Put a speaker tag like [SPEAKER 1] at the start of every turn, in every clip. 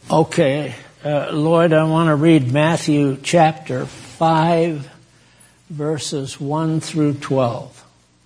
[SPEAKER 1] Okay, Lloyd, I want to read Matthew chapter 5, verses 1 through 12.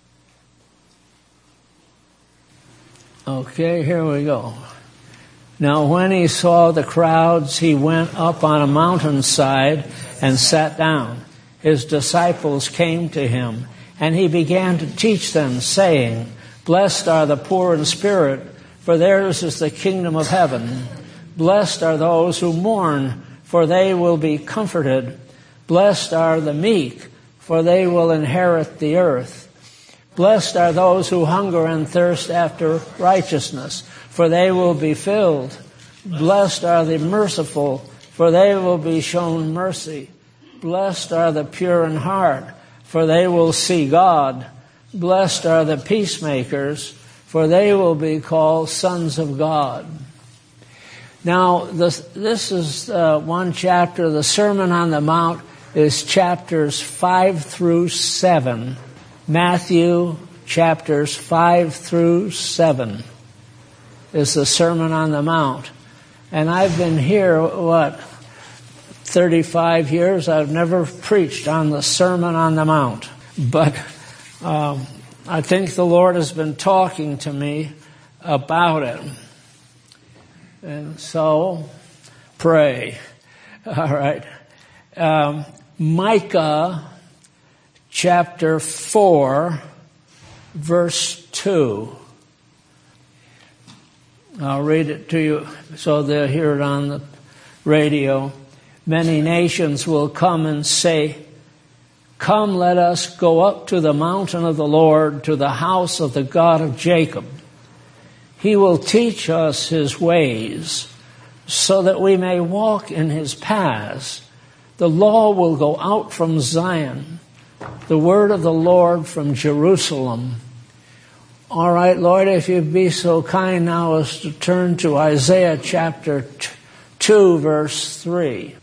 [SPEAKER 1] Okay, here we go. Now when he saw the crowds, he went up on a mountainside and sat down. His disciples came to him, and he began to teach them, saying, "Blessed are the poor in spirit, for theirs is the kingdom of heaven. Blessed are those who mourn, for they will be comforted. Blessed are the meek, for they will inherit the earth. Blessed are those who hunger and thirst after righteousness, for they will be filled. Blessed are the merciful, for they will be shown mercy. Blessed are the pure in heart, for they will see God. Blessed are the peacemakers, for they will be called sons of God." Now, this is one chapter. The Sermon on the Mount is chapters 5 through 7. Matthew chapters 5 through 7 is the Sermon on the Mount. And I've been here, 35 years. I've never preached on the Sermon on the Mount. But I think the Lord has been talking to me about it. And so, pray. All right. Micah chapter 4, verse 2. I'll read it to you so they'll hear it on the radio. "Many nations will come and say, 'Come, let us go up to the mountain of the Lord, to the house of the God of Jacob. He will teach us his ways, so that we may walk in his paths. The law will go out from Zion, the word of the Lord from Jerusalem.'" All right, Lord, if you'd be so kind now as to turn to Isaiah chapter 2, verse 3.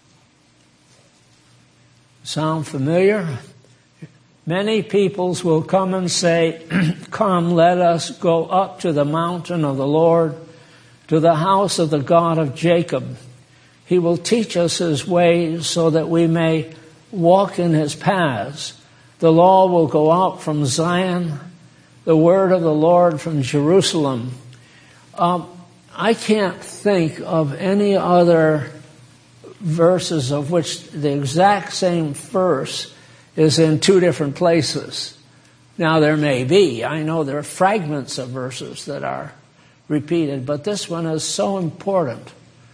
[SPEAKER 1] Sound familiar? "Many peoples will come and say, 'Come, let us go up to the mountain of the Lord, to the house of the God of Jacob. He will teach us his ways, so that we may walk in his paths. The law will go out from Zion, the word of the Lord from Jerusalem." I can't think of any other verses of which the exact same verse is in two different places. Now there may be. I know there are fragments of verses that are repeated, but this one is so important.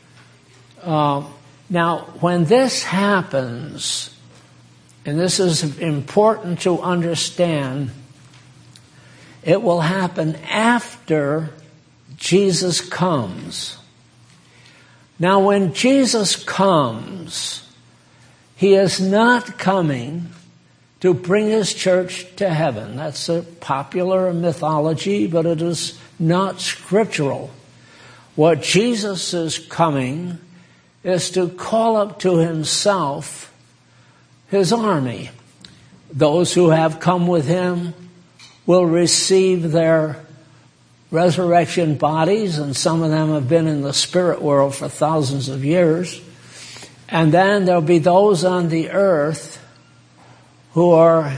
[SPEAKER 1] Now, when this happens, and this is important to understand, it will happen after Jesus comes. Now, when Jesus comes, he is not coming to bring his church to heaven. That's a popular mythology, but it is not scriptural. What Jesus is coming is to call up to himself his army. Those who have come with him will receive their resurrection bodies, and some of them have been in the spirit world for thousands of years. And then there'll be those on the earth who are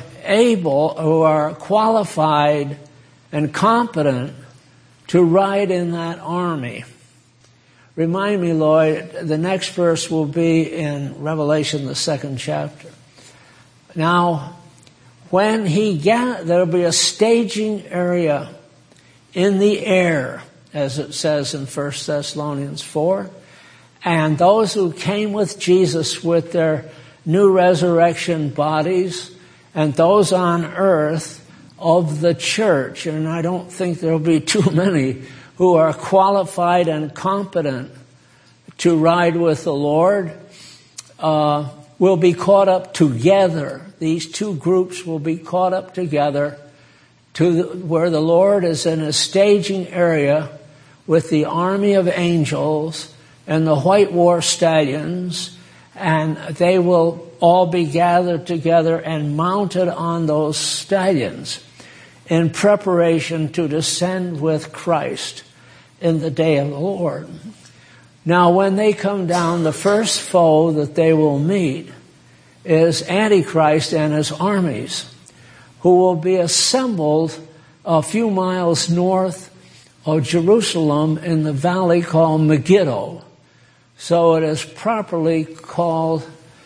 [SPEAKER 1] qualified and competent to ride in that army. Remind me, Lloyd, the next verse will be in Revelation, the 2nd chapter. Now, when there'll be a staging area in the air, as it says in 1 Thessalonians 4. And those who came with Jesus with their new resurrection bodies, and those on earth of the church, and I don't think there'll be too many who are qualified and competent to ride with the Lord, will be caught up together. These two groups will be caught up together to where the Lord is in a staging area with the army of angels and the white war stallions, and they will all be gathered together and mounted on those stallions in preparation to descend with Christ in the day of the Lord. Now, when they come down, the first foe that they will meet is Antichrist and his armies, who will be assembled a few miles north of Jerusalem in the valley called Megiddo. So it is properly called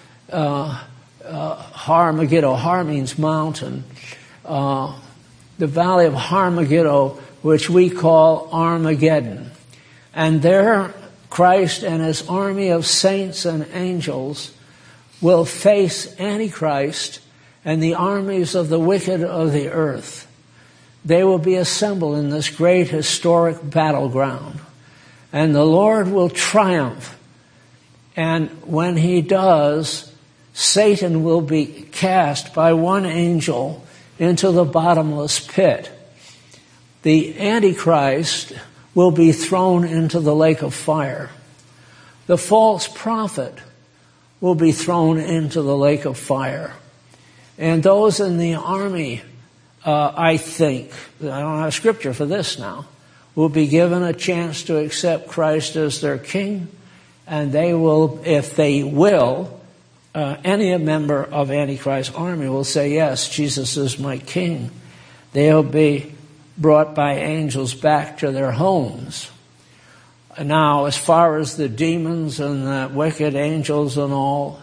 [SPEAKER 1] Har Megiddo. Har means mountain. The valley of Har Megiddo, which we call Armageddon. And there Christ and his army of saints and angels will face Antichrist and the armies of the wicked of the earth. They will be assembled in this great historic battleground. And the Lord will triumph. And when he does, Satan will be cast by one angel into the bottomless pit. The Antichrist will be thrown into the lake of fire. The false prophet will be thrown into the lake of fire. And those in the army, I think, I don't have scripture for this now, will be given a chance to accept Christ as their king. And they will, if they will, any member of Antichrist's army will say, yes, Jesus is my king. They'll be brought by angels back to their homes. Now, as far as the demons and the wicked angels and all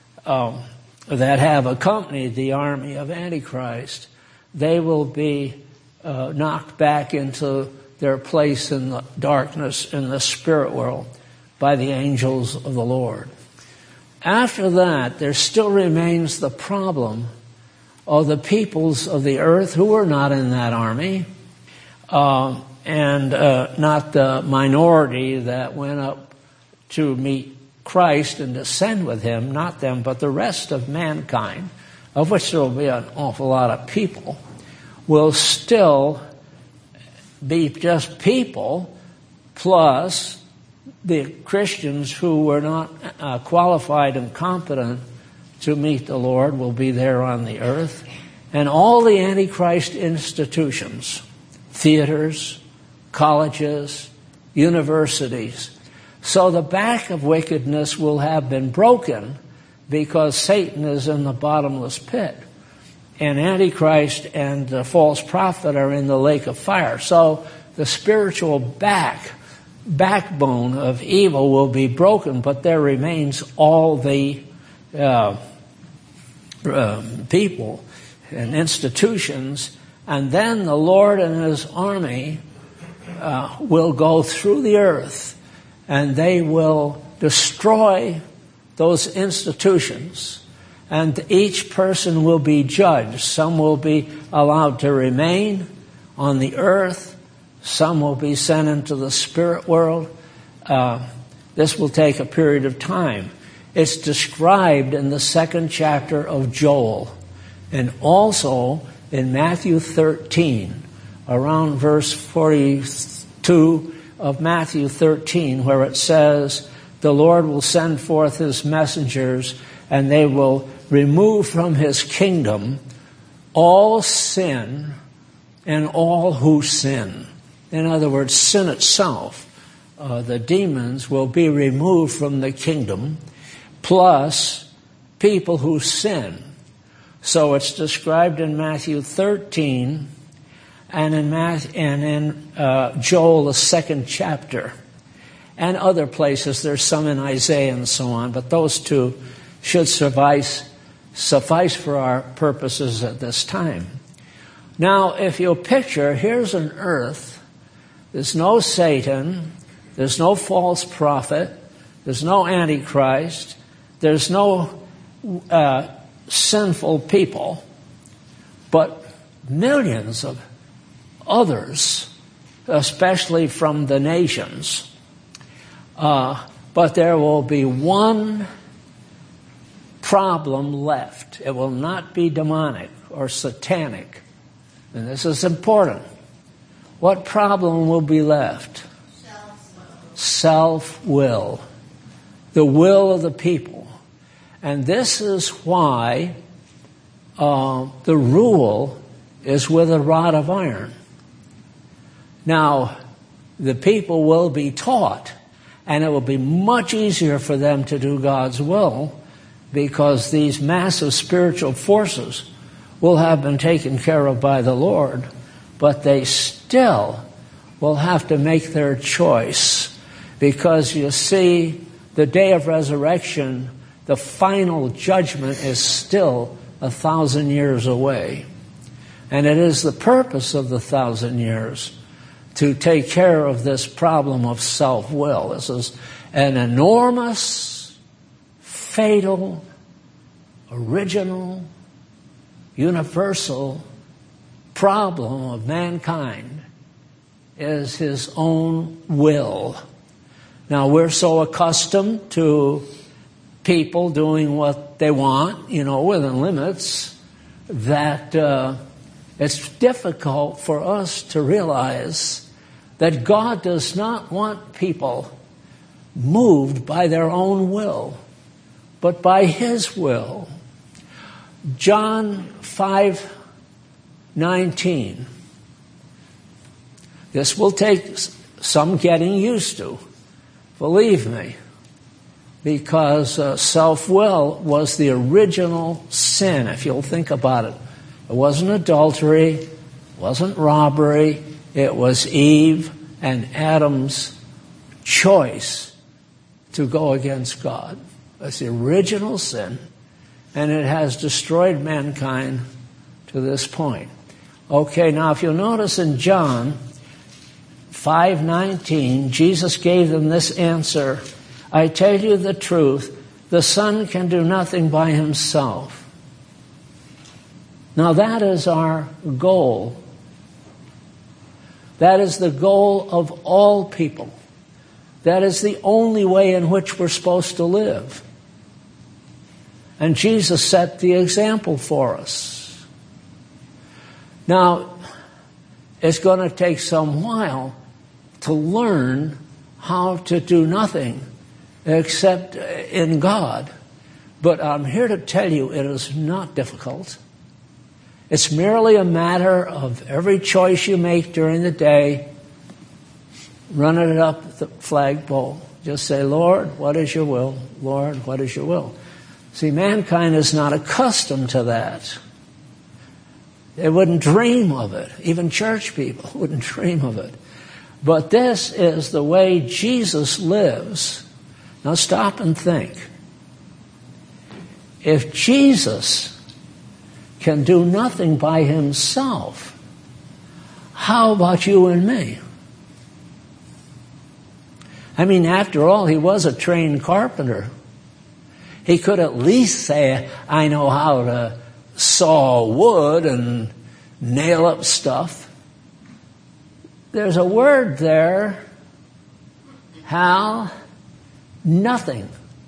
[SPEAKER 1] that have accompanied the army of Antichrist, they will be knocked back into their place in the darkness in the spirit world by the angels of the Lord. After that, there still remains the problem of the peoples of the earth who were not in that army, and not the minority that went up to meet Christ and descend with him, not them, but the rest of mankind, of which there will be an awful lot of people, will still be just people, plus the Christians who were not qualified and competent to meet the Lord will be there on the earth. And all the Antichrist institutions, theaters, colleges, universities. So the back of wickedness will have been broken because Satan is in the bottomless pit. And Antichrist and the false prophet are in the lake of fire. So the spiritual backbone of evil will be broken, but there remains all the people and institutions. And then the Lord and his army will go through the earth, and they will destroy those institutions. And each person will be judged. Some will be allowed to remain on the earth. Some will be sent into the spirit world. This will take a period of time. It's described in the 2nd chapter of Joel, and also in Matthew 13, around verse 42 of Matthew 13, where it says, the Lord will send forth his messengers, and they will remove from his kingdom all sin and all who sin. In other words, sin itself, the demons, will be removed from the kingdom, plus people who sin. So it's described in Matthew 13 and in Joel, the 2nd chapter, and other places. There's some in Isaiah and so on, but those two should suffice for our purposes at this time. Now, if you'll picture, here's an earth. There's no Satan. There's no false prophet. There's no Antichrist. There's no sinful people, but millions of others, especially from the nations. But there will be one problem left. It will not be demonic or satanic. And this is important. What problem will be left? Self-will. The will of the people. And this is why the rule is with a rod of iron. Now, the people will be taught, And it will be much easier for them to do God's will because these massive spiritual forces will have been taken care of by the Lord, but they still will have to make their choice, because you see, the day of resurrection, the final judgment is still 1,000 years away. And it is the purpose of the 1,000 years to take care of this problem of self-will. This is an enormous, fatal, original, universal problem of mankind, is his own will. Now, we're so accustomed to people doing what they want, within limits, that it's difficult for us to realize that God does not want people moved by their own will, but by His will. John 5:19. This will take some getting used to, believe me, because self-will was the original sin, if you'll think about it. It wasn't adultery, it wasn't robbery, it was Eve and Adam's choice to go against God. That's the original sin, and it has destroyed mankind to this point. Okay, now if you'll notice in John 5:19, Jesus gave them this answer: I tell you the truth, the Son can do nothing by himself. Now that is our goal. That is the goal of all people. That is the only way in which we're supposed to live. And Jesus set the example for us. Now, it's going to take some while to learn how to do nothing except in God. But I'm here to tell you it is not difficult. It's merely a matter of every choice you make during the day, running it up the flagpole. Just say, Lord, what is your will? Lord, what is your will? See, mankind is not accustomed to that. They wouldn't dream of it. Even church people wouldn't dream of it. But this is the way Jesus lives. Now stop and think. If Jesus can do nothing by himself, how about you and me? I mean, after all, he was a trained carpenter. He could at least say, I know how to saw wood and nail up stuff. There's a word there, Hal, nothing.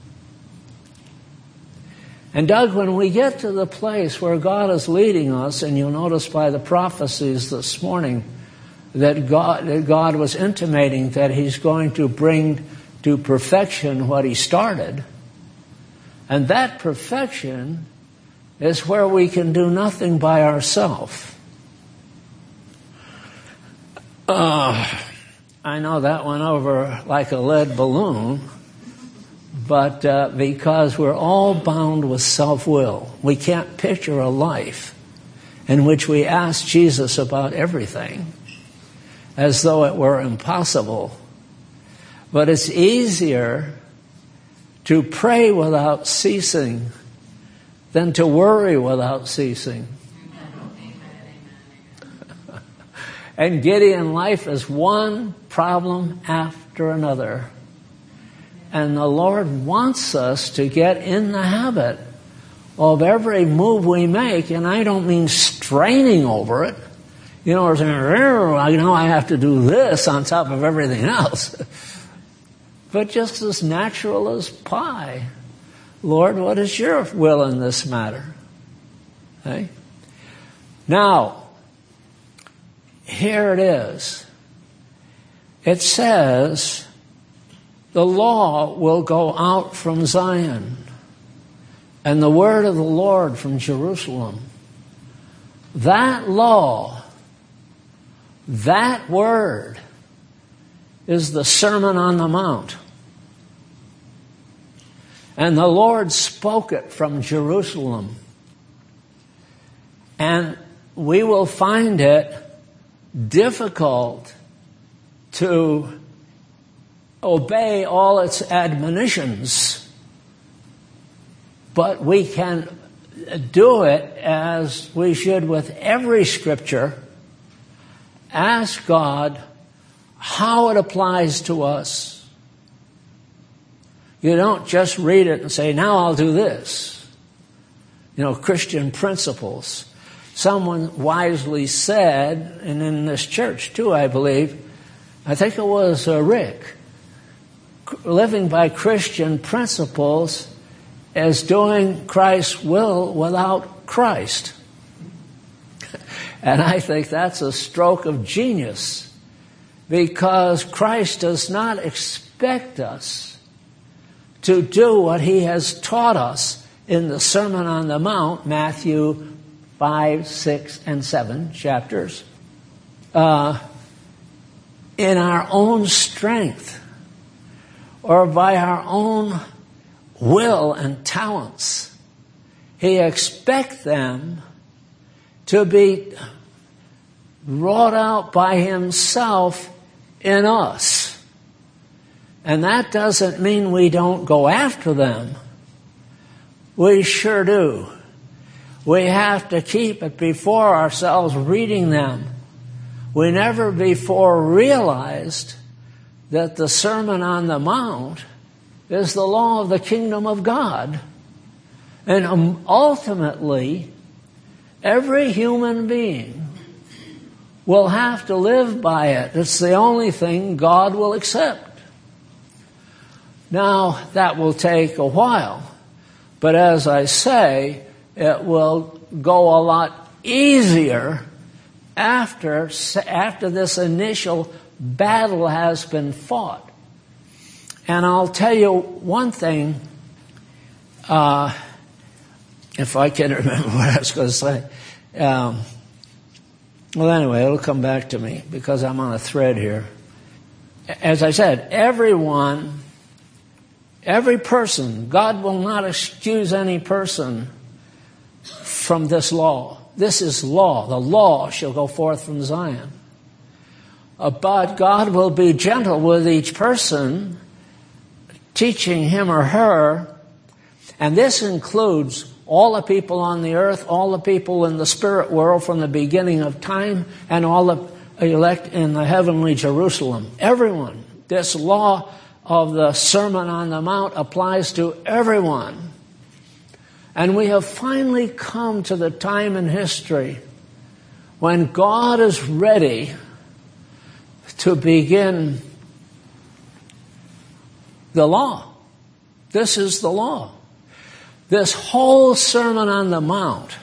[SPEAKER 1] And Doug, when we get to the place where God is leading us, and you'll notice by the prophecies this morning that God was intimating that he's going to bring to perfection what he started, and that perfection is where we can do nothing by ourselves. I know that went over like a lead balloon, but because we're all bound with self-will, we can't picture a life in which we ask Jesus about everything as though it were impossible. But it's easier to pray without ceasing than to worry without ceasing. And Gideon life is one problem after another. And the Lord wants us to get in the habit of every move we make, and I don't mean straining over it. Or saying, I have to do this on top of everything else. But just as natural as pie. Lord, what is your will in this matter? Okay? Now, here it is. It says, the law will go out from Zion, and the word of the Lord from Jerusalem. That law, that word, is the Sermon on the Mount. And the Lord spoke it from Jerusalem. And we will find it difficult to obey all its admonitions, but we can do it as we should with every scripture. Ask God how it applies to us. You don't just read it and say, now I'll do this. Christian principles. Someone wisely said, and in this church too, I believe, I think it was Rick, living by Christian principles is doing Christ's will without Christ. And I think that's a stroke of genius, because Christ does not expect us to do what he has taught us in the Sermon on the Mount, Matthew 5, 6, and 7 chapters, in our own strength or by our own will and talents. He expects them to be wrought out by himself in us. And that doesn't mean we don't go after them. We sure do. We have to keep it before ourselves reading them. We never before realized that the Sermon on the Mount is the law of the kingdom of God. And ultimately, every human being will have to live by it. It's the only thing God will accept. Now, that will take a while. But as I say, it will go a lot easier after this initial battle has been fought. And I'll tell you one thing, if I can remember what I was going to say. Well, anyway, it'll come back to me because I'm on a thread here. As I said, every person, God will not excuse any person from this law. This is law. The law shall go forth from Zion. But God will be gentle with each person, teaching him or her, and this includes all the people on the earth, all the people in the spirit world from the beginning of time, and all the elect in the heavenly Jerusalem. Everyone. This law of the Sermon on the Mount applies to everyone. And we have finally come to the time in history when God is ready to begin the law. This is the law. This whole Sermon on the Mount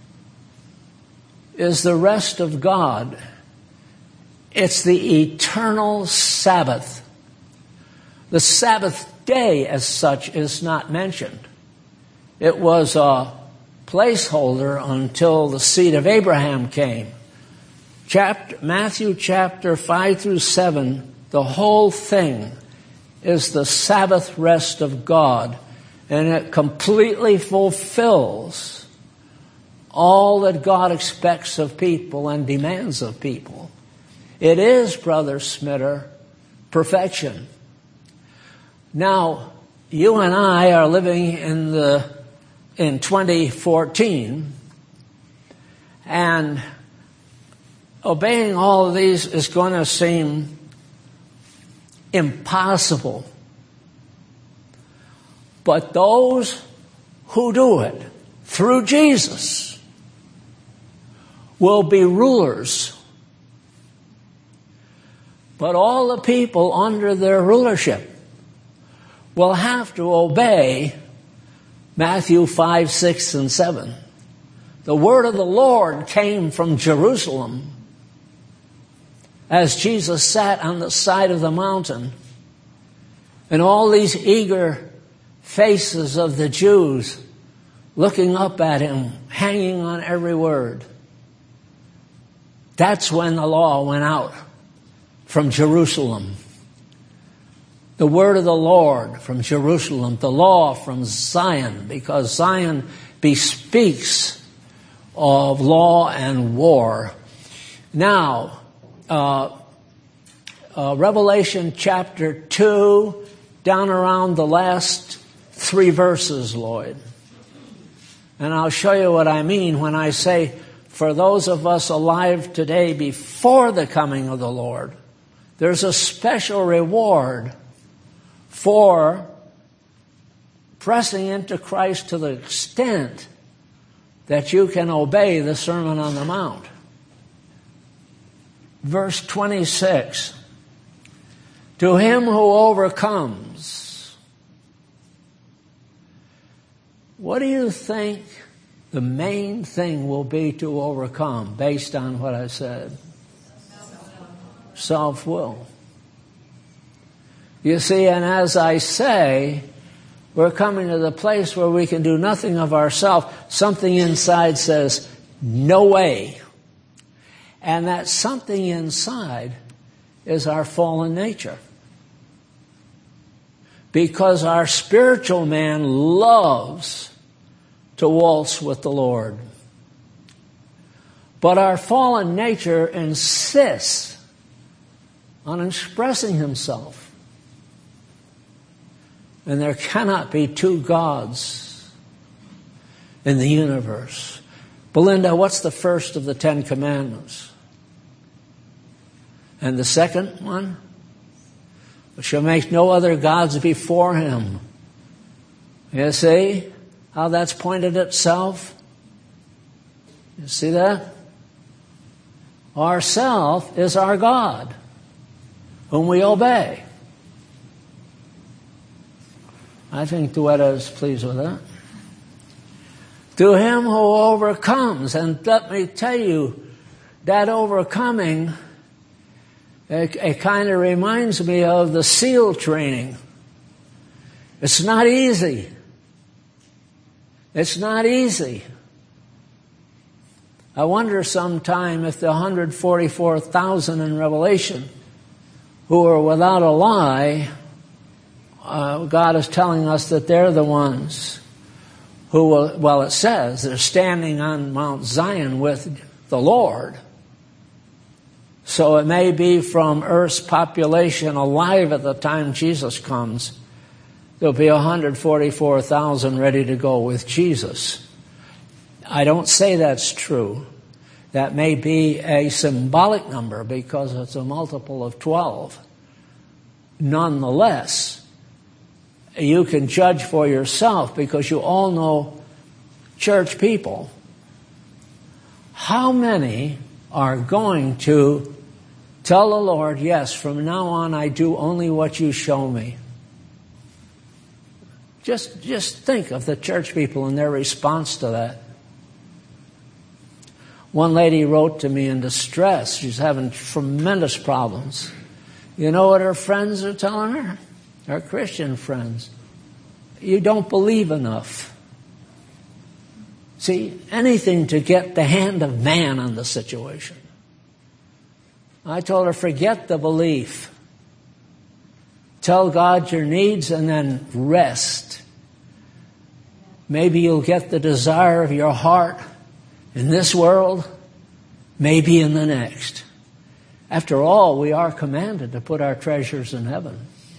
[SPEAKER 1] is the rest of God. It's the eternal Sabbath. The Sabbath day as such is not mentioned. It was a placeholder until the seed of Abraham came. Matthew chapter 5 through 7, the whole thing is the Sabbath rest of God, and it completely fulfills all that God expects of people and demands of people. It is, Brother Smitter, perfection. Now, you and I are living in 2014, and obeying all of these is going to seem impossible. But those who do it through Jesus will be rulers. But all the people under their rulership will have to obey Matthew 5, 6, and 7. The word of the Lord came from Jerusalem as Jesus sat on the side of the mountain, and all these eager faces of the Jews looking up at him, hanging on every word. That's when the law went out from Jerusalem. The word of the Lord from Jerusalem, the law from Zion, because Zion bespeaks of law and war. Now, Revelation chapter 2, down around the last 3 verses, Lloyd. And I'll show you what I mean when I say, for those of us alive today before the coming of the Lord, there's a special reward for pressing into Christ to the extent that you can obey the Sermon on the Mount. Verse 26, to him who overcomes. What do you think the main thing will be to overcome based on what I said? Self-will. You see, and as I say, we're coming to the place where we can do nothing of ourselves. Something inside says, no way. And that something inside is our fallen nature. Because our spiritual man loves to waltz with the Lord. But our fallen nature insists on expressing himself. And there cannot be 2 gods in the universe. Belinda, what's the first of the 10 commandments? And the second one? We shall make no other gods before him. You see how that's pointed itself? You see that? Our self is our God, whom we obey. I think Duetta is pleased with that. To him who overcomes, and let me tell you, that overcoming, it kind of reminds me of the SEAL training. It's not easy. It's not easy. I wonder sometime if the 144,000 in Revelation who are without a lie, God is telling us that they're the ones who will, well, it says they're standing on Mount Zion with the Lord. So it may be from Earth's population alive at the time Jesus comes, there'll be 144,000 ready to go with Jesus. I don't say that's true. That may be a symbolic number because it's a multiple of 12. Nonetheless, you can judge for yourself because you all know church people. How many are going to tell the Lord, yes, from now on I do only what you show me? Just think of the church people and their response to that. One lady wrote to me in distress. She's having tremendous problems. You know what her friends are telling her? Her Christian friends. You don't believe enough. See, anything to get the hand of man on the situation. I told her, forget the belief. Tell God your needs and then rest. Maybe you'll get the desire of your heart in this world, maybe in the next. After all, we are commanded to put our treasures in heaven.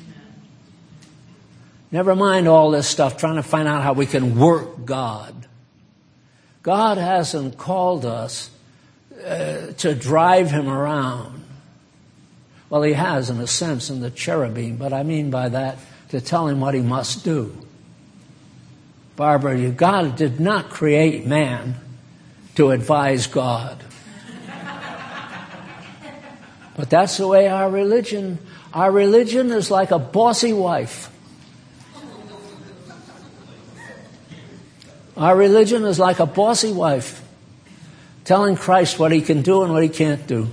[SPEAKER 1] Never mind all this stuff, trying to find out how we can work God. God hasn't called us to drive him around. Well, he has in a sense in the cherubim, but I mean by that to tell him what he must do. Barbara, God did not create man to advise God. But that's the way our religion is like a bossy wife. Our religion is like a bossy wife telling Christ what he can do and what he can't do.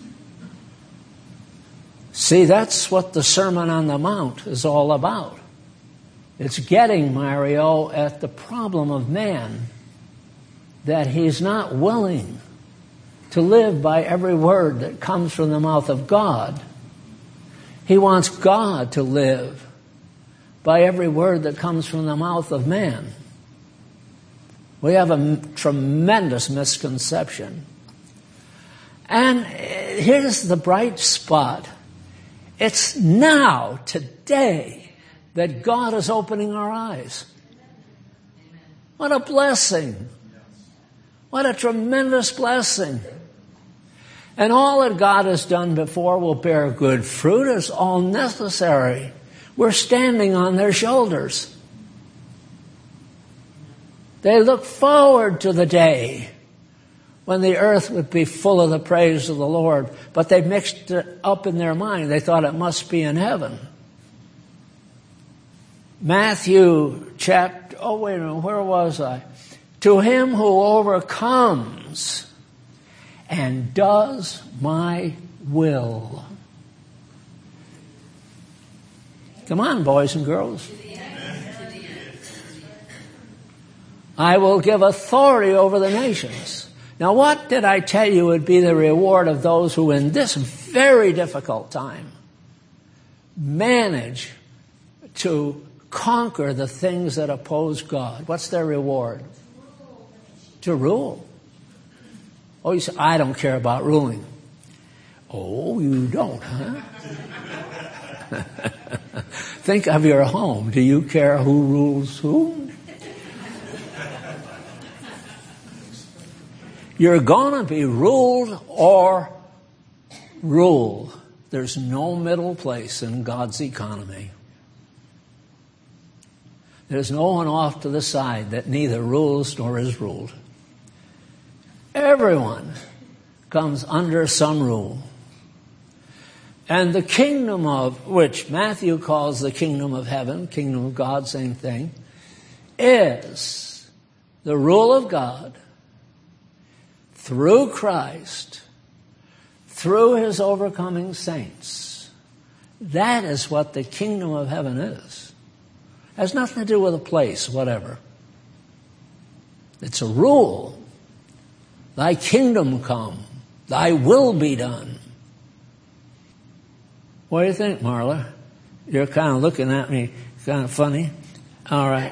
[SPEAKER 1] See, that's what the Sermon on the Mount is all about. It's getting, Mario, at the problem of man, that he's not willing to live by every word that comes from the mouth of God. He wants God to live by every word that comes from the mouth of man. We have a tremendous misconception. And here's the bright spot. It's now, today, that God is opening our eyes. What a blessing. What a tremendous blessing. And all that God has done before will bear good fruit. It's all necessary. We're standing on their shoulders. They look forward to the day when the earth would be full of the praise of the Lord. But they mixed it up in their mind. They thought it must be in heaven. Matthew chapter, where was I? To him who overcomes and does my will. Come on, boys and girls. I will give authority over the nations. Now, what did I tell you would be the reward of those who in this very difficult time manage to conquer the things that oppose God? What's their reward? To rule. Oh, you say, I don't care about ruling. Oh, you don't, huh? Think of your home. Do you care who rules who? You're going to be ruled or rule. There's no middle place in God's economy. There's no one off to the side that neither rules nor is ruled. Everyone comes under some rule. And the kingdom of, which Matthew calls the kingdom of heaven, kingdom of God, same thing, is the rule of God through Christ, through his overcoming saints. That is what the kingdom of heaven is. It has nothing to do with a place, whatever. It's a rule. Thy kingdom come, thy will be done. What do you think, Marla? You're kind of looking at me kind of funny. All right.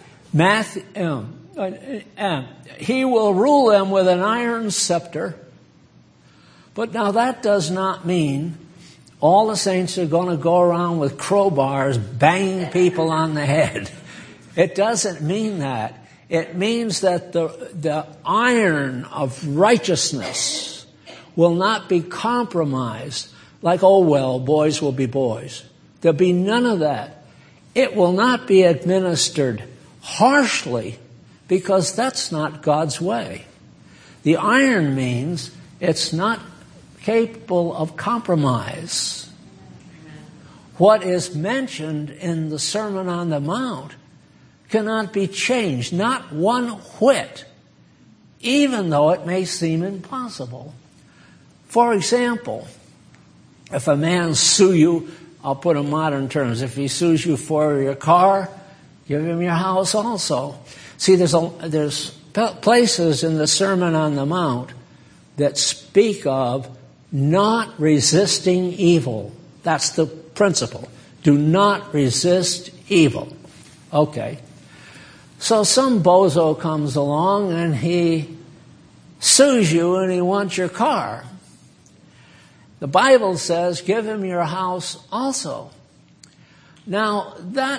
[SPEAKER 1] He will rule them with an iron scepter. But now that does not mean all the saints are going to go around with crowbars banging people on the head. It doesn't mean that. It means that the iron of righteousness will not be compromised like, oh, well, boys will be boys. There'll be none of that. It will not be administered harshly because that's not God's way. The iron means it's not capable of compromise. What is mentioned in the Sermon on the Mount cannot be changed, not one whit, even though it may seem impossible. For example, if a man sue you, I'll put in modern terms, if he sues you for your car, give him your house also. See, there's places in the Sermon on the Mount that speak of not resisting evil. That's the principle. Do not resist evil. Okay. So some bozo comes along and he sues you and he wants your car. The Bible says, give him your house also. Now,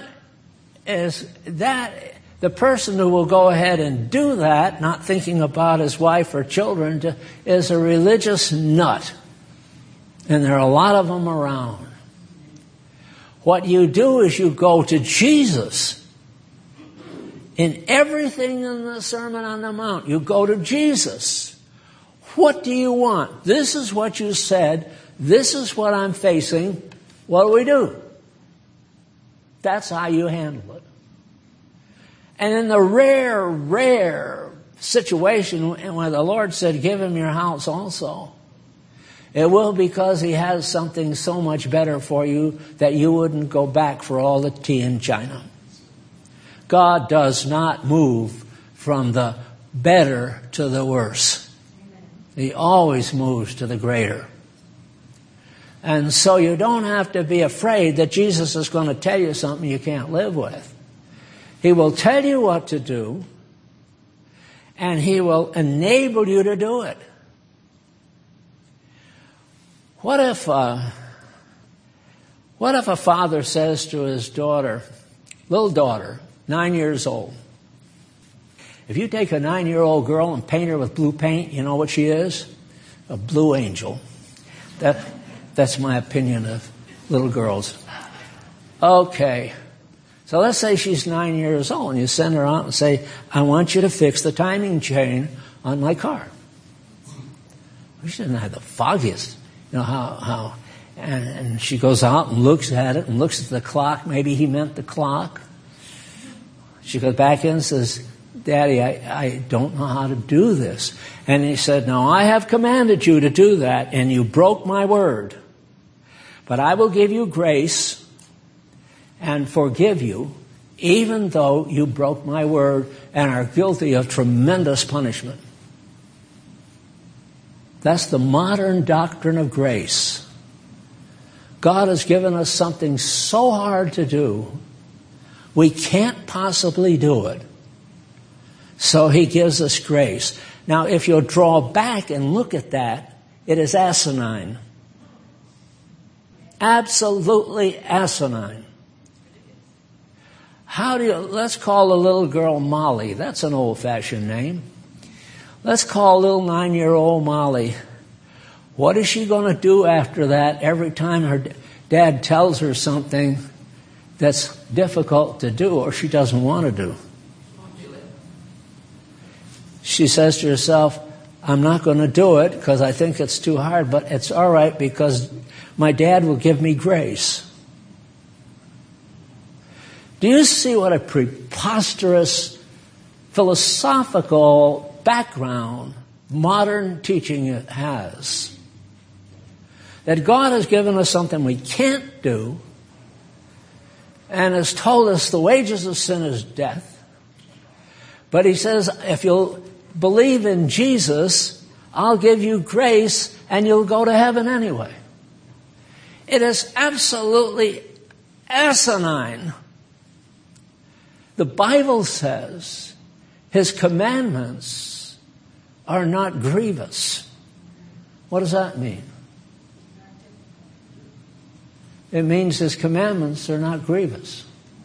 [SPEAKER 1] the person who will go ahead and do that, not thinking about his wife or children, is a religious nut. And there are a lot of them around. What you do is you go to Jesus. In everything in the Sermon on the Mount, you go to Jesus. What do you want? This is what you said. This is what I'm facing. What do? That's how you handle it. And in the rare situation when the Lord said, give him your house also, it will because he has something so much better for you that you wouldn't go back for all the tea in China. God does not move from the better to the worse. He always moves to the greater. And so you don't have to be afraid that Jesus is going to tell you something you can't live with. He will tell you what to do, and He will enable you to do it. What if a father says to his daughter, little daughter, 9 years old, if you take a 9-year-old girl and paint her with blue paint, you know what she is? A blue angel. That's my opinion of little girls. Okay. So let's say she's 9 years old, and you send her out and say, I want you to fix the timing chain on my car. She doesn't have the foggiest, how. And she goes out and looks at it and looks at the clock. Maybe he meant the clock. She goes back in and says, Daddy, I don't know how to do this. And he said, no, I have commanded you to do that, and you broke my word. But I will give you grace and forgive you, even though you broke my word and are guilty of tremendous punishment. That's the modern doctrine of grace. God has given us something so hard to do, we can't possibly do it. So He gives us grace. Now, if you'll draw back and look at that, it is asinine. Absolutely asinine. Let's call a little girl Molly. That's an old-fashioned name. Let's call little 9-year-old Molly. What is she going to do after that every time her dad tells her something that's difficult to do or she doesn't want to do? She says to herself, I'm not going to do it because I think it's too hard, but it's all right because my dad will give me grace. Do you see what a preposterous philosophical background modern teaching has? That God has given us something we can't do and has told us the wages of sin is death. But He says, if you'll believe in Jesus, I'll give you grace and you'll go to heaven anyway. It is absolutely asinine. The Bible says His commandments are not grievous. What does that mean? It means His commandments are not grievous.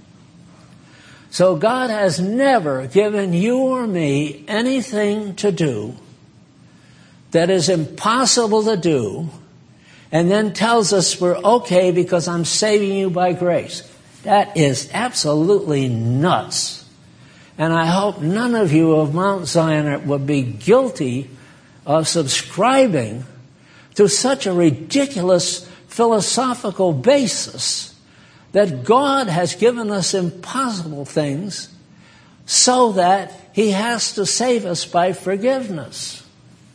[SPEAKER 1] So God has never given you or me anything to do that is impossible to do and then tells us we're okay because I'm saving you by grace. That is absolutely nuts. And I hope none of you of Mount Zion would be guilty of subscribing to such a ridiculous philosophical basis that God has given us impossible things so that He has to save us by forgiveness.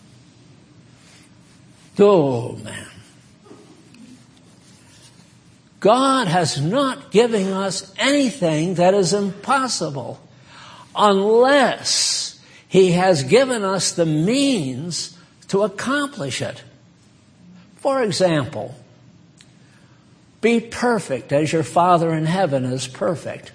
[SPEAKER 1] Oh, man. God has not given us anything that is impossible unless He has given us the means to accomplish it. For example, be perfect as your Father in heaven is perfect.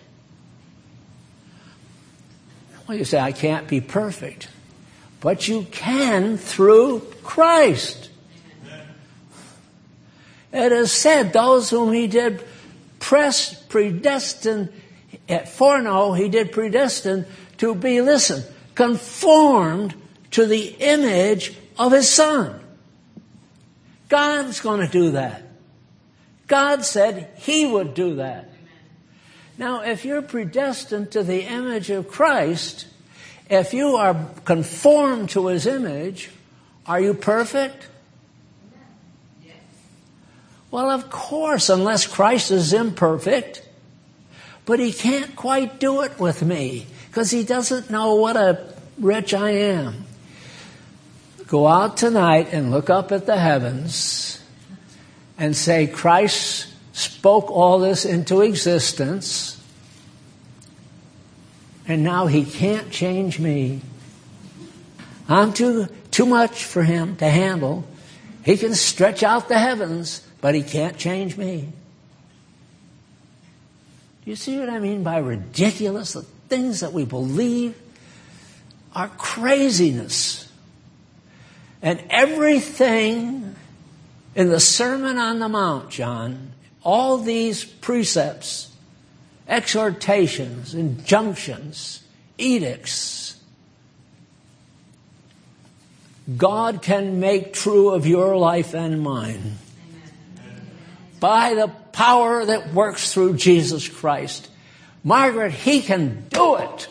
[SPEAKER 1] Well, you say, I can't be perfect. But you can through Christ. It is said, those whom He did predestine, foreknow, He did predestine to be, listen, conformed to the image of His Son. God's going to do that. God said He would do that. Now, if you're predestined to the image of Christ, if you are conformed to His image, are you perfect? Well, of course, unless Christ is imperfect. But He can't quite do it with me because He doesn't know what a wretch I am. Go out tonight and look up at the heavens and say, Christ spoke all this into existence, and now He can't change me. I'm too much for Him to handle. He can stretch out the heavens, but he can't change me. Do you see what I mean by ridiculous? The things that we believe are craziness. And everything in the Sermon on the Mount, John, all these precepts, exhortations, injunctions, edicts, God can make true of your life and mine. By the power that works through Jesus Christ. Margaret, he can do it.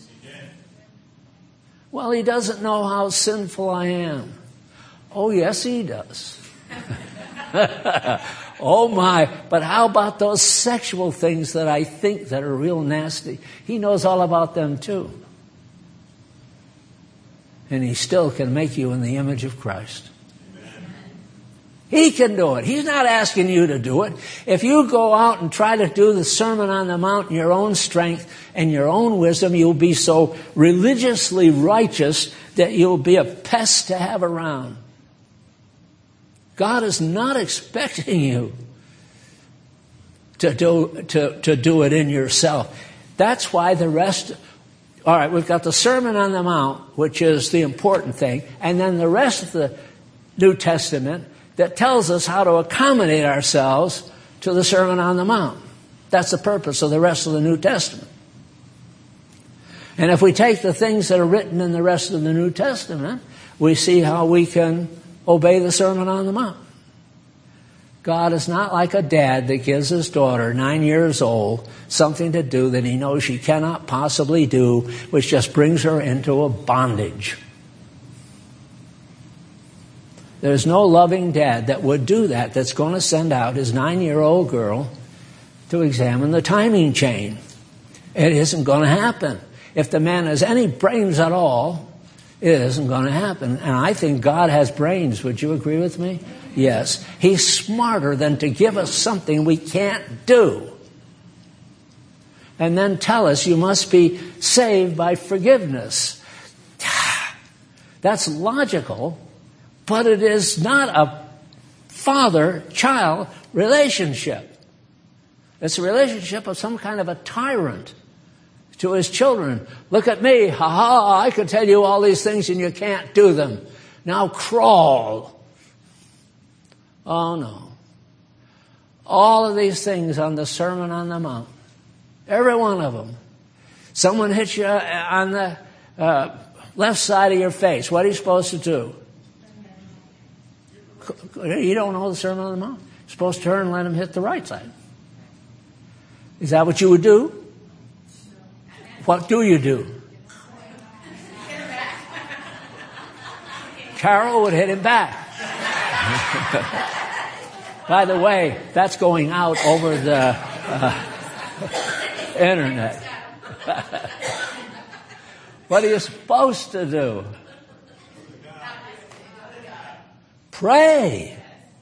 [SPEAKER 1] Well, he doesn't know how sinful I am. Oh, yes, he does. Oh, my. But how about those sexual things that I think that are real nasty? He knows all about them, too. And he still can make you in the image of Christ. He can do it. He's not asking you to do it. If you go out and try to do the Sermon on the Mount in your own strength and your own wisdom, you'll be so religiously righteous that you'll be a pest to have around. God is not expecting you to do it in yourself. That's why the rest... All right, we've got the Sermon on the Mount, which is the important thing, and then the rest of the New Testament that tells us how to accommodate ourselves to the Sermon on the Mount. That's the purpose of the rest of the New Testament. And if we take the things that are written in the rest of the New Testament, we see how we can obey the Sermon on the Mount. God is not like a dad that gives his daughter, 9 years old, something to do that he knows she cannot possibly do, which just brings her into a bondage. There's no loving dad that would do that, that's going to send out his 9-year-old girl to examine the timing chain. It isn't going to happen. If the man has any brains at all, it isn't going to happen. And I think God has brains. Would you agree with me? Yes. He's smarter than to give us something we can't do. And then tell us you must be saved by forgiveness. That's logical, but it is not a father-child relationship. It's a relationship of some kind of a tyrant to his children. Look at me. Ha ha, I could tell you all these things and you can't do them. Now crawl. Oh no. All of these things on the Sermon on the Mount. Every one of them. Someone hits you on the left side of your face. What are you supposed to do? You don't know the Sermon on the Mount. You're supposed to turn and let him hit the right side. Is that what you would do? What do you do? Carol would hit him back. By the way, that's going out over the internet. What are you supposed to do? Pray.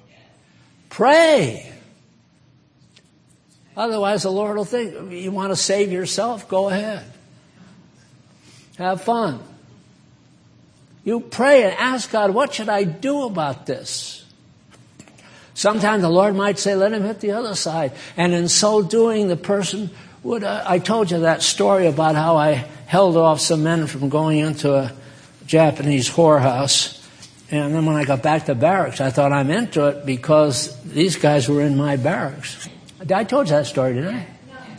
[SPEAKER 1] Pray. Otherwise, the Lord will think, you want to save yourself? Go ahead. Have fun. You pray and ask God, what should I do about this? Sometimes the Lord might say, let him hit the other side. And in so doing, the person would... I told you that story about how I held off some men from going into a Japanese whorehouse. And then when I got back to barracks, I thought I'm into it because these guys were in my barracks. I told you that story, didn't I?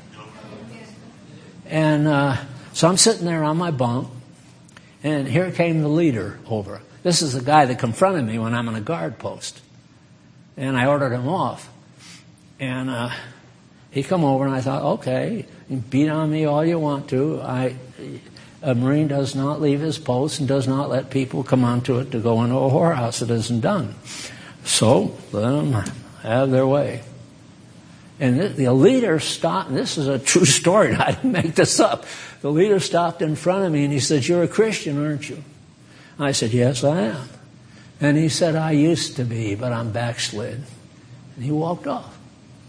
[SPEAKER 1] And so I'm sitting there on my bunk, and here came the leader over. This is the guy that confronted me when I'm on a guard post. And I ordered him off. And he come over, and I thought, okay, you beat on me all you want to. A Marine does not leave his post and does not let people come onto it to go into a whorehouse. It isn't done. So let them have their way. And the leader stopped, and this is a true story, I didn't make this up. The leader stopped in front of me and he said, you're a Christian, aren't you? I said, yes, I am. And he said, I used to be, but I'm backslid. And he walked off.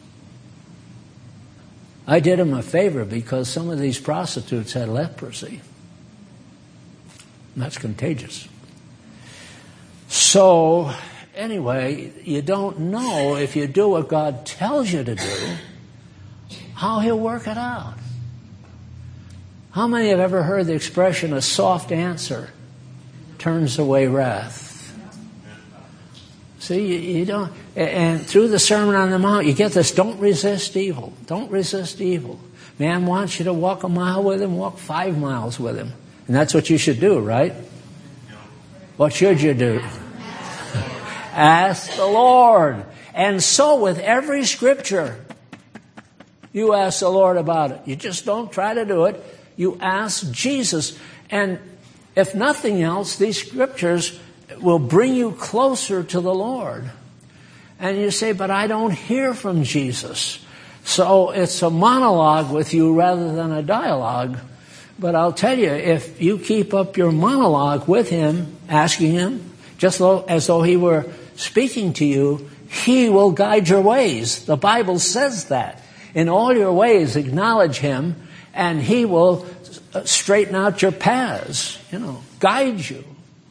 [SPEAKER 1] I did him a favor because some of these prostitutes had leprosy. And that's contagious. So, anyway, you don't know if you do what God tells you to do, how He'll work it out. How many have ever heard the expression, a soft answer turns away wrath? See, you don't, and through the Sermon on the Mount, you get this, don't resist evil. Don't resist evil. Man wants you to walk a mile with him, walk 5 miles with him. And that's what you should do, right? What should you do? Ask the Lord. And so with every scripture, you ask the Lord about it. You just don't try to do it. You ask Jesus. And if nothing else, these scriptures will bring you closer to the Lord. And you say, but I don't hear from Jesus. So it's a monologue with you rather than a dialogue. But I'll tell you, if you keep up your monologue with Him, asking Him, just as though He were speaking to you, He will guide your ways. The Bible says that. In all your ways, acknowledge Him, and He will straighten out your paths, guide you.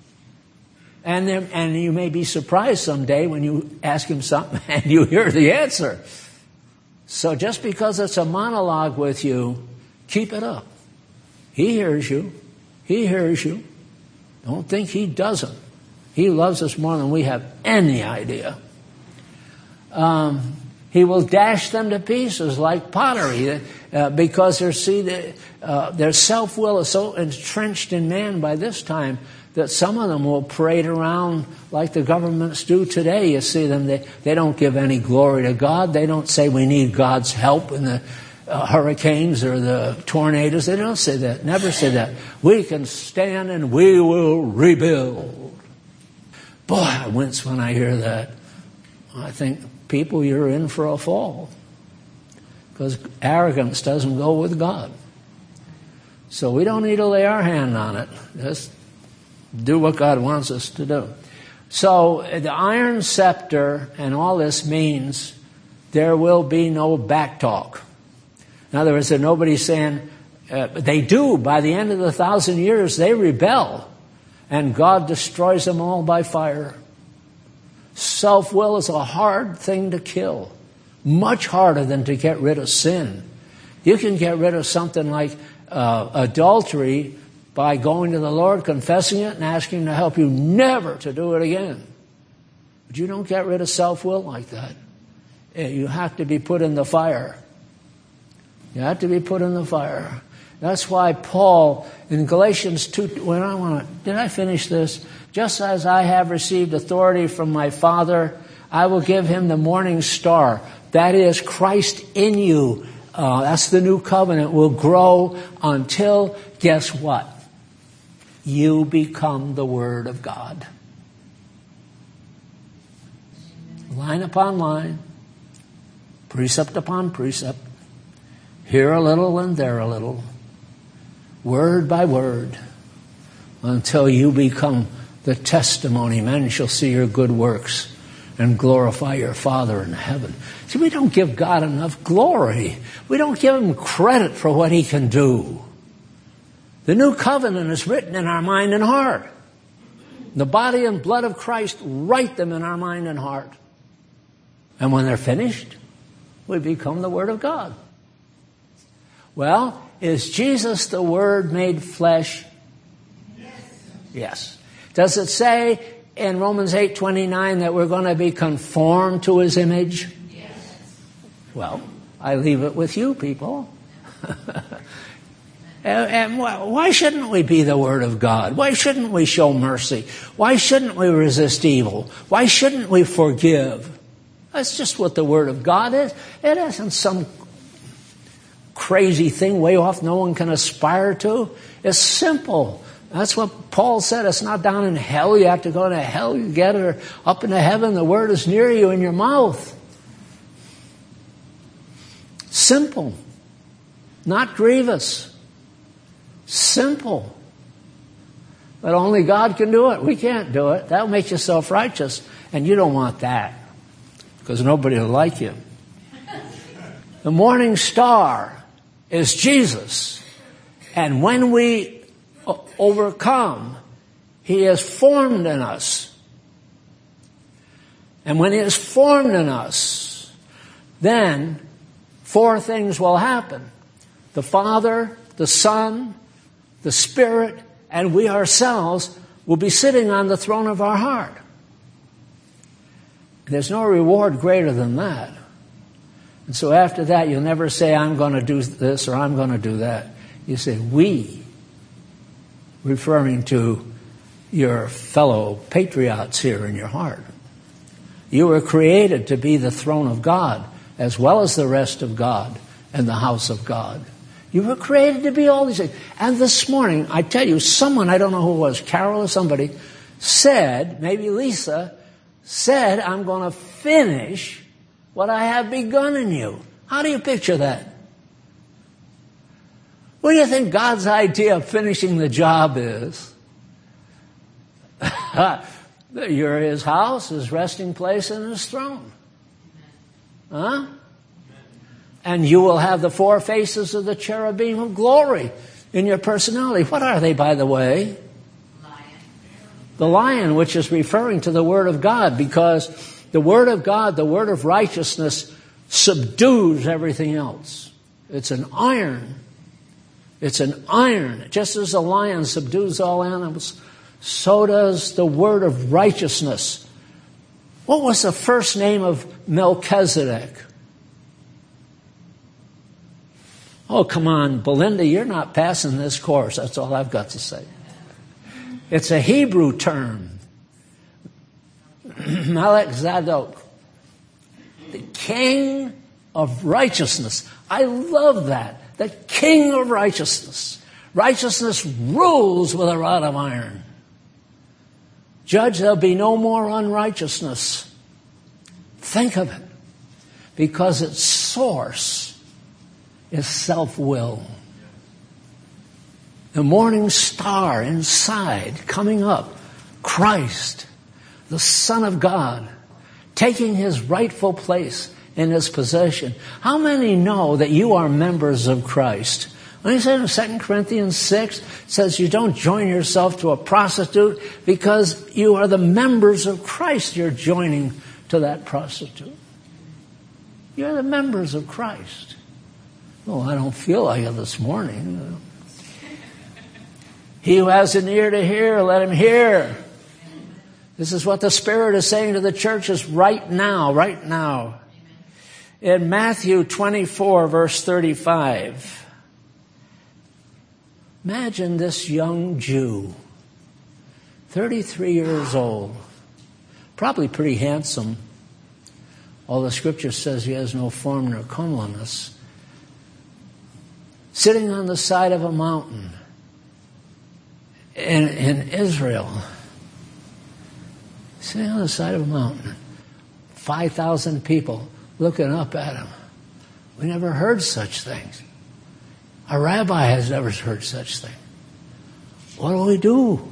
[SPEAKER 1] And you may be surprised someday when you ask Him something and you hear the answer. So just because it's a monologue with you, keep it up. He hears you. He hears you. Don't think He doesn't. He loves us more than we have any idea. He will dash them to pieces like pottery because their self-will is so entrenched in man by this time that some of them will parade around like the governments do today. You see them, they don't give any glory to God. They don't say we need God's help in the hurricanes or the tornadoes. They don't say that, never say that. We can stand and we will rebuild. Boy, I wince when I hear that. I think, people, you're in for a fall. Because arrogance doesn't go with God. So we don't need to lay our hand on it. Just do what God wants us to do. So the iron scepter and all this means there will be no back talk. In other words, nobody's saying, they do. By the end of the 1,000 years, they rebel. And God destroys them all by fire. Self-will is a hard thing to kill. Much harder than to get rid of sin. You can get rid of something like adultery by going to the Lord, confessing it, and asking Him to help you never to do it again. But you don't get rid of self-will like that. You have to be put in the fire. You have to be put in the fire. That's why Paul, in Galatians 2, did I finish this? Just as I have received authority from my Father, I will give him the morning star. That is Christ in you. That's the new covenant. Will grow until, guess what? You become the Word of God. Line upon line, precept upon precept, here a little and there a little, word by word, until you become the testimony. Men shall see your good works and glorify your Father in heaven. See, we don't give God enough glory. We don't give Him credit for what He can do. The new covenant is written in our mind and heart. The body and blood of Christ write them in our mind and heart. And when they're finished, we become the Word of God. Well, is Jesus the Word made flesh? Yes. Does it say in Romans 8:29 that we're going to be conformed to His image? Yes. Well, I leave it with you people. And why shouldn't we be the Word of God? Why shouldn't we show mercy? Why shouldn't we resist evil? Why shouldn't we forgive? That's just what the Word of God is. It isn't some crazy thing way off no one can aspire to. It's simple. That's what Paul said. It's not down in hell. You have to go to hell. You get it up into heaven. The Word is near you in your mouth. Simple. Not grievous. Simple. But only God can do it. We can't do it. That'll make you self-righteous. And you don't want that. Because nobody will like you. The morning star is Jesus. And when we overcome, He is formed in us. And when He is formed in us, then 4 things will happen. The Father, the Son, the Spirit, and we ourselves will be sitting on the throne of our heart. There's no reward greater than that. And so after that, you'll never say, I'm going to do this or I'm going to do that. You say, we, referring to your fellow patriots here in your heart. You were created to be the throne of God as well as the rest of God and the house of God. You were created to be all these things. And this morning, I tell you, someone, I don't know who it was, Carol or somebody, said, maybe Lisa, said, I'm going to finish what I have begun in you. How do you picture that? What do you think God's idea of finishing the job is? You're His house, His resting place, and His throne. Huh? And you will have the 4 faces of the cherubim of glory in your personality. What are they, by the way?
[SPEAKER 2] Lion.
[SPEAKER 1] The lion, which is referring to the Word of God, because the Word of God, the Word of righteousness, subdues everything else. It's an iron. It's an iron. Just as a lion subdues all animals, so does the Word of righteousness. What was the first name of Melchizedek? Oh, come on, Belinda, you're not passing this course. That's all I've got to say. It's a Hebrew term. Melech Zadok. The King of Righteousness. I love that. The King of Righteousness. Righteousness rules with a rod of iron. Judge, there'll be no more unrighteousness. Think of it. Because its source is self-will. The morning star inside, coming up, Christ, the Son of God, taking His rightful place in His possession. How many know that you are members of Christ? When he said in 2 Corinthians 6, says you don't join yourself to a prostitute because you are the members of Christ. You're joining to that prostitute. You're the members of Christ. Oh, I don't feel like it this morning. He who has an ear to hear, let him hear. This is what the Spirit is saying to the churches right now, right now. In Matthew 24, verse 35, imagine this young Jew, 33 years old, probably pretty handsome. All the Scripture says he has no form nor comeliness. Sitting on the side of a mountain in Israel. Sitting on the side of a mountain. 5,000 people looking up at him. We never heard such things. A rabbi has never heard such things. What do we do?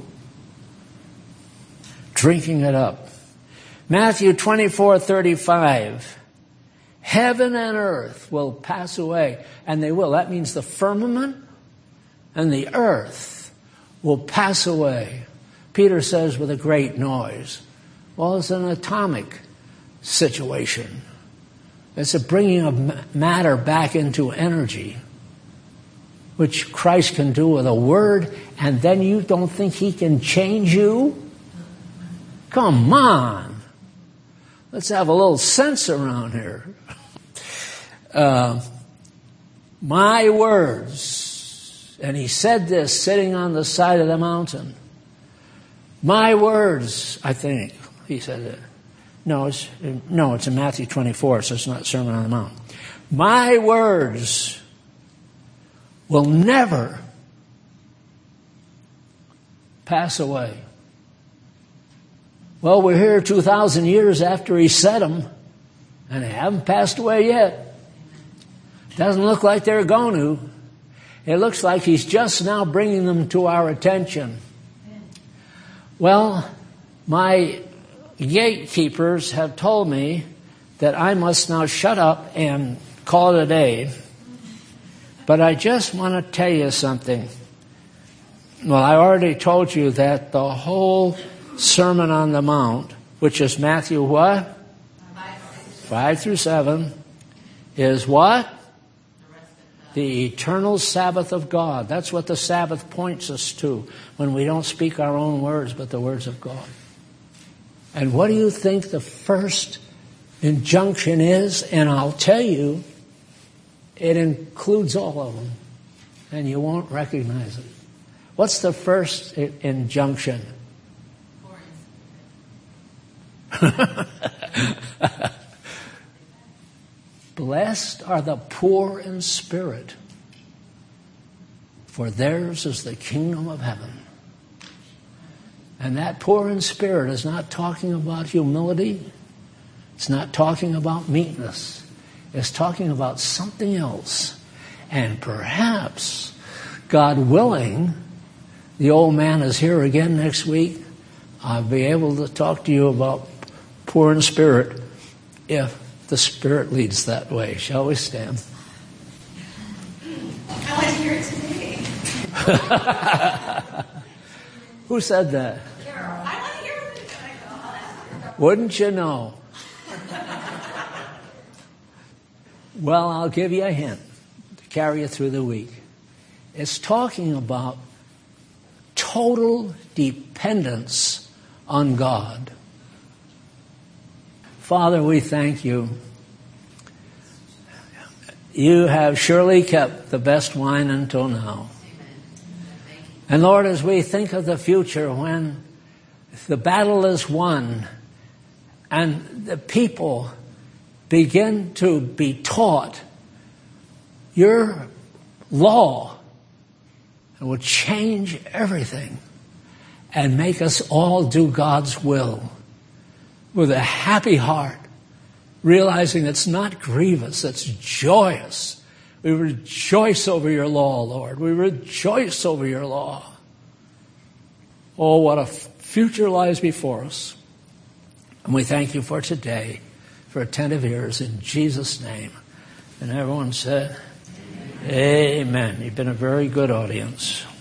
[SPEAKER 1] Drinking it up. Matthew 24:35. Heaven and earth will pass away, and they will. That means the firmament and the earth will pass away. Peter says with a great noise. Well, it's an atomic situation. It's a bringing of matter back into energy, which Christ can do with a word, and then you don't think He can change you? Come on. Let's have a little sense around here. My words, and He said this sitting on the side of the mountain. My words, I think, He said it. No, it's in Matthew 24, so it's not Sermon on the Mount. My words will never pass away. Well, we're here 2,000 years after He said them, and they haven't passed away yet. Doesn't look like they're going to. It looks like He's just now bringing them to our attention. Well, my gatekeepers have told me that I must now shut up and call it a day. But I just want to tell you something. Well, I already told you that the whole Sermon on the Mount, which is Matthew what? 5 through 7, is what? The eternal Sabbath of God. That's what the Sabbath points us to when we don't speak our own words, but the words of God. And what do you think the first injunction is? And I'll tell you, it includes all of them, and you won't recognize it. What's the first injunction? Blessed are the poor in spirit, for theirs is the kingdom of heaven. And that poor in spirit is not talking about humility. It's not talking about meekness. It's talking about something else. And perhaps, God willing, the old man is here again next week. I'll be able to talk to you about poor in spirit if the Spirit leads that way. Shall we stand?
[SPEAKER 2] I want to hear it today.
[SPEAKER 1] Who said that?
[SPEAKER 2] Carol. I want to hear it.
[SPEAKER 1] Wouldn't you know? Well, I'll give you a hint to carry you through the week. It's talking about total dependence on God. Father, we thank you. You have surely kept the best wine until now. And Lord, as we think of the future when the battle is won and the people begin to be taught your law, it will change everything and make us all do God's will with a happy heart, realizing it's not grievous, it's joyous. We rejoice over your law, Lord. We rejoice over your law. Oh, what a future lies before us. And we thank you for today, for attentive ears, in Jesus' name. And everyone said, Amen. You've been a very good audience.